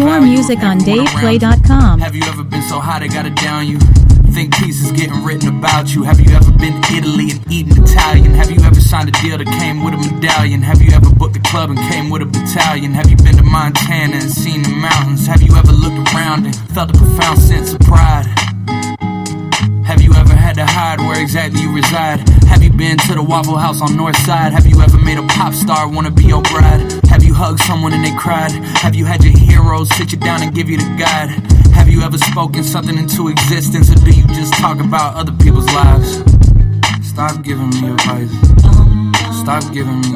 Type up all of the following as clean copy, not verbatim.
More music on DavePlay.com. Have you ever been so high they gotta down you? Think pieces getting written about you. Have you ever been to Italy and eaten Italian? Have you ever signed a deal that came with a medallion? Have you ever booked a club and came with a battalion? Have you been to Montana and seen the mountains? Have you ever looked around and felt a profound sense of pride? Have you ever had to hide where exactly you reside? Have you been to the Waffle House on North Side? Have you ever made a pop star wanna be your bride? Have you hugged someone and they cried? Have you had your heroes sit you down and give you the guide? Have you ever spoken something into existence, or do you just talk about other people's lives? Stop giving me advice. Stop giving me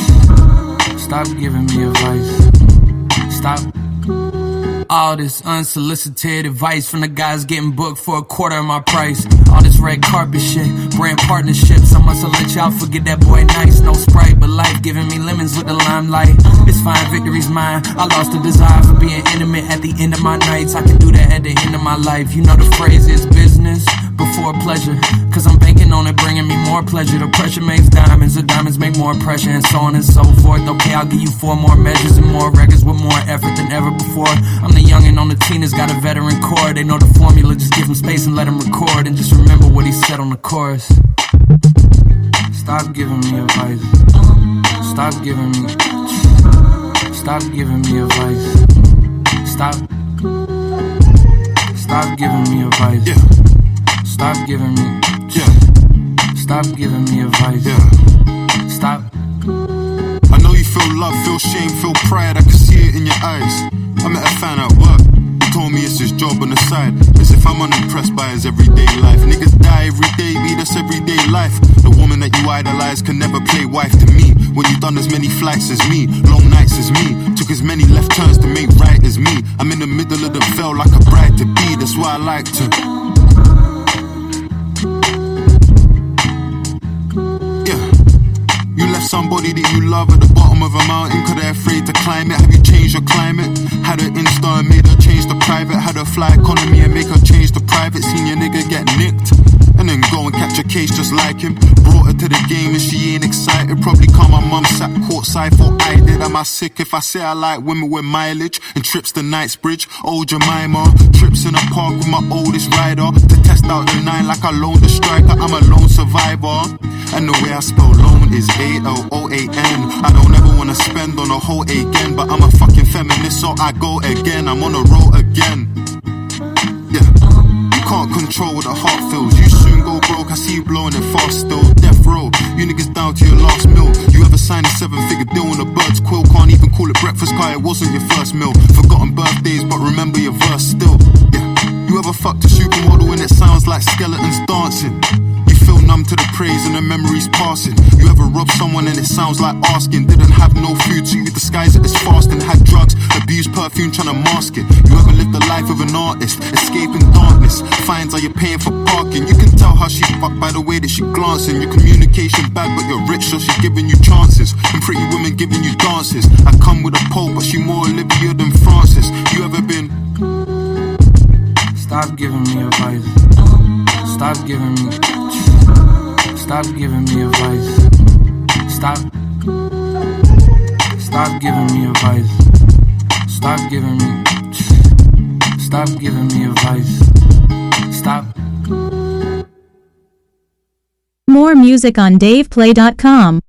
advice. Stop. All this unsolicited advice from the guys getting booked for a quarter of my price. All this red carpet shit, brand partnerships. I must have let y'all forget that boy nice. No Sprite, but life giving me lemons with the limelight. It's fine, victory's mine. I lost the desire for being intimate at the end of my nights. I can do that at the end of my life. You know the phrase is business before pleasure, cause I'm banking on it bringing me more pleasure. The pressure makes diamonds, the diamonds make more pressure, and so on and so forth. Okay, I'll give you 4 more measures and more records with more effort than ever before. I'm the youngin' on the team that's got a veteran core. They know the formula, just give him space and let him record. And just remember what he said on the chorus. Stop giving me advice. Stop giving me advice. Stop giving me advice. Yeah. Stop giving me, stop giving me advice. Stop. I know you feel love, feel shame, feel pride. I can see it in your eyes. I met a fan at work. He told me it's his job on the side. As if I'm unimpressed by his everyday life. Niggas die every day, me, that's everyday life. The woman that you idolize can never play wife to me. When you done as many flights as me, long nights as me, took as many left turns to make right as me. I'm in the middle of the veil like a bride to be. That's why I like to. Somebody that you love at the bottom of a mountain, cause they're afraid to climb it. Have you changed your climate? Had her Insta and made her change the private. Had her fly economy and make her change the private. Seen your nigga get nicked and then go and catch a case just like him. Brought her to the game and she ain't excited. Probably cause my mum sat courtside for I did. Am I sick if I say I like women with mileage and trips to Knightsbridge? Old Jemima, trips in a park with my oldest rider to test out the 9 like I loaned a striker. I'm a lone survivor. And the way I spell loan is A-L-O-A-N. I don't ever wanna spend on a whole again, but I'm a fucking feminist, so I go again. I'm on a roll again. Yeah. You can't control what the heart feels. You soon go broke, I see you blowing it fast still. Death row, you niggas down to your last meal. You ever signed a 7-figure deal on a bird's quill? Can't even call it breakfast, cause it wasn't your first meal. Forgotten birthdays, but remember your verse still. Yeah. You ever fucked a supermodel and it sounds like skeletons dancing? Feel numb to the praise and the memories passing. You ever robbed someone and it sounds like asking? Didn't have no food, so you disguise it as fasting. Had drugs, abused perfume, trying to mask it. You ever lived the life of an artist, escaping darkness? Fines are you paying for parking? You can tell how she fucked by the way that she glancing. Your communication bad, but you're rich, so she's giving you chances. And pretty women giving you dances. I come with a pole, but she more Olivia than Francis. You ever been? Stop giving me advice. Stop giving me advice. Stop giving me advice. Stop giving me advice. Stop. More music on DavePlay.com.